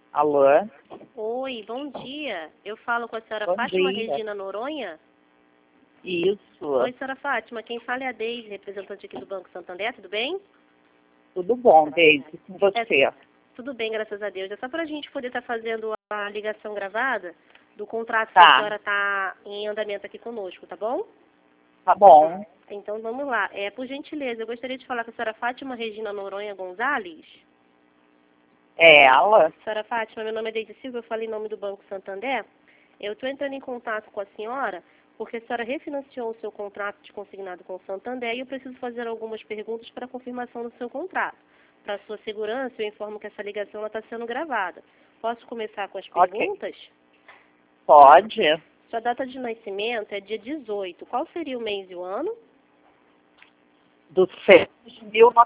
Alô? Oi, bom dia. Eu falo com a senhora Bom Fátima dia. Regina Noronha? Isso. Oi, senhora Fátima. Quem fala é a Deise, representante aqui do Banco Santander. Tudo bem? Tudo bom, Deise, com você? Tudo bem, graças a Deus. É só para a gente poder estar fazendo a ligação gravada do contrato que Tá. a senhora está em andamento aqui conosco, tá bom? Tá bom. Então, vamos lá. Por gentileza, eu gostaria de falar com a senhora Fátima Regina Noronha Gonzalez. É ela? Senhora Fátima, meu nome é Deise Silva, eu falo em nome do Banco Santander. Eu estou entrando em contato com a senhora porque a senhora refinanciou o seu contrato de consignado com o Santander e eu preciso fazer algumas perguntas para confirmação do seu contrato. Para sua segurança, eu informo que essa ligação está sendo gravada. Posso começar com as perguntas? Pode. Sua data de nascimento é dia 18. Qual seria o mês e o ano? Do 6 de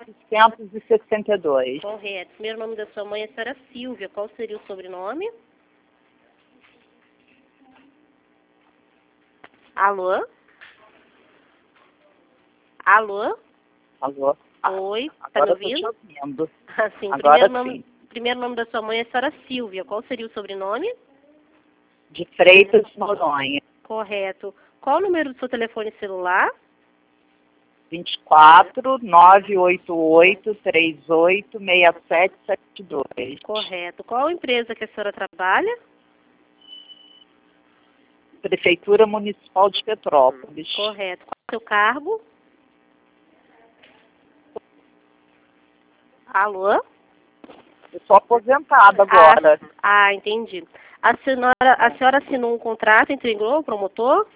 1962. Correto. Primeiro nome da sua mãe é a senhora Silvia. Qual seria o sobrenome? Alô? Alô? Alô? Oi, tá me Agora eu tô ouvindo? te ouvindo. Sim, Agora sim. primeiro nome da sua mãe é a senhora Silvia. Qual seria o sobrenome? De Freitas de Noronha. Correto. Qual o número do seu telefone celular? 24 988 38 6772. Correto. Qual empresa que a senhora trabalha? Prefeitura Municipal de Petrópolis. Correto. Qual é o seu cargo? Alô? Eu sou aposentada agora. Entendi. A senhora assinou um contrato, entregou ao promotor?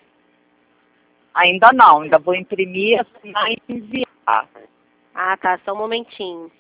Ainda não, ainda vou imprimir, assinar e enviar. Tá, só um momentinho.